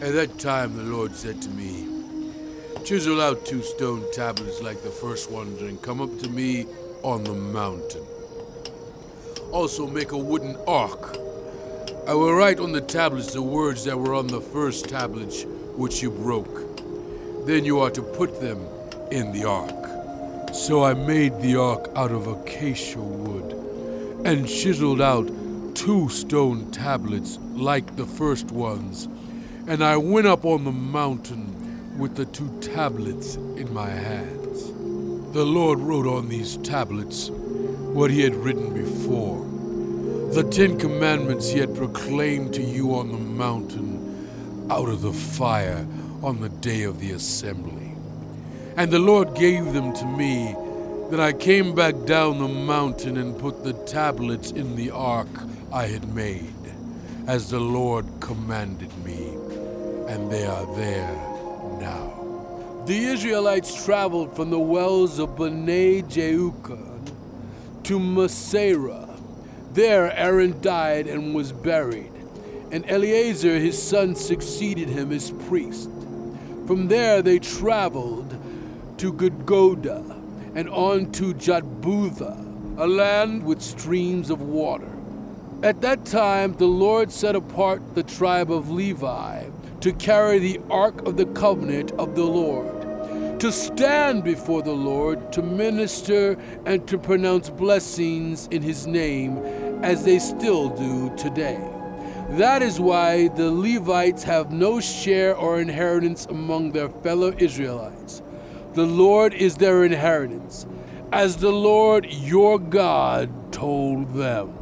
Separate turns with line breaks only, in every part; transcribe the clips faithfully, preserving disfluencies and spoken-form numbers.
At that time the Lord said to me, "Chisel out two stone tablets like the first ones and come up to me on the mountain. Also make a wooden ark. I will write on the tablets the words that were on the first tablets which you broke. Then you are to put them in the ark." So I made the ark out of acacia wood and chiseled out two stone tablets like the first ones, and I went up on the mountain with the two tablets in my hands. The Lord wrote on these tablets what he had written before, the Ten Commandments he had proclaimed to you on the mountain out of the fire on the day of the assembly. And the Lord gave them to me. Then I came back down the mountain and put the tablets in the ark I had made, as the Lord commanded me, and they are there now. The Israelites traveled from the wells of Bnei Jeukan to Masera. There Aaron died and was buried, and Eleazar his son succeeded him as priest. From there they traveled to Gudgoda and on to Jotbutha, a land with streams of water. At that time the Lord set apart the tribe of Levi to carry the ark of the covenant of the Lord, to stand before the Lord, to minister and to pronounce blessings in his name, as they still do today. That is why the Levites have no share or inheritance among their fellow Israelites. The Lord is their inheritance, as the Lord your God told them.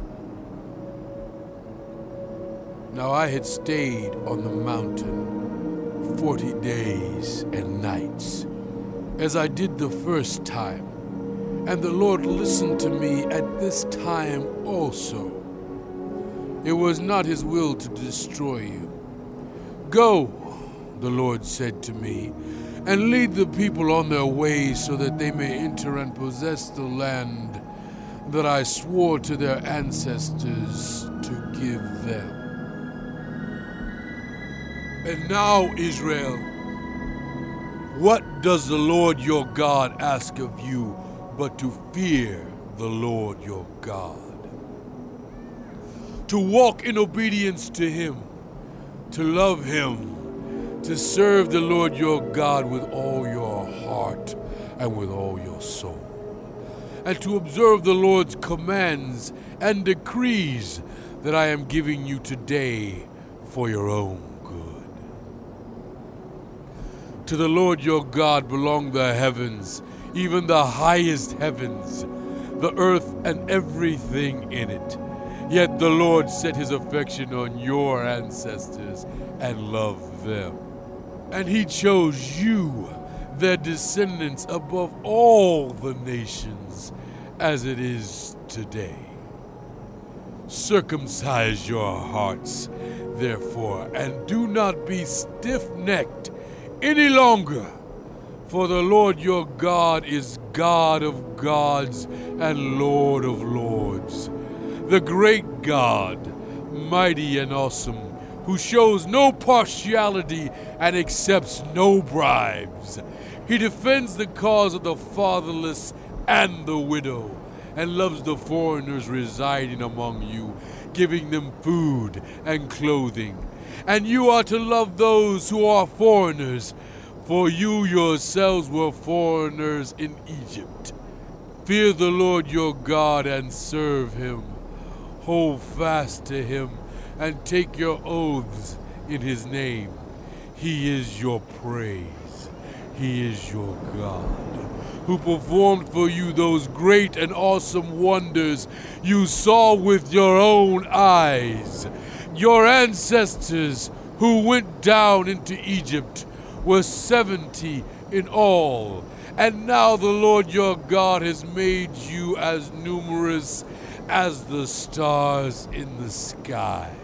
Now I had stayed on the mountain forty days and nights, as I did the first time, and the Lord listened to me at this time also. It was not his will to destroy you. Go, the Lord said to me, and lead the people on their ways so that they may enter and possess the land that I swore to their ancestors to give them. And now, Israel, what does the Lord your God ask of you but to fear the Lord your God? To walk in obedience to him, to love him, to serve the Lord your God with all your heart and with all your soul, and to observe the Lord's commands and decrees that I am giving you today for your own good. To the Lord your God belong the heavens, even the highest heavens, the earth and everything in it. Yet the Lord set his affection on your ancestors and loved them. And he chose you, their descendants, above all the nations, as it is today. Circumcise your hearts, therefore, and do not be stiff-necked any longer. For the Lord your God is God of gods and Lord of lords, the great God, mighty and awesome, who shows no partiality and accepts no bribes. He defends the cause of the fatherless and the widow, and loves the foreigners residing among you, giving them food and clothing. And you are to love those who are foreigners, for you yourselves were foreigners in Egypt. Fear the Lord your God and serve him. Hold fast to him and take your oaths in his name. He is your praise. He is your God, who performed for you those great and awesome wonders you saw with your own eyes. Your ancestors who went down into Egypt were seventy in all, and now the Lord your God has made you as numerous as the stars in the sky.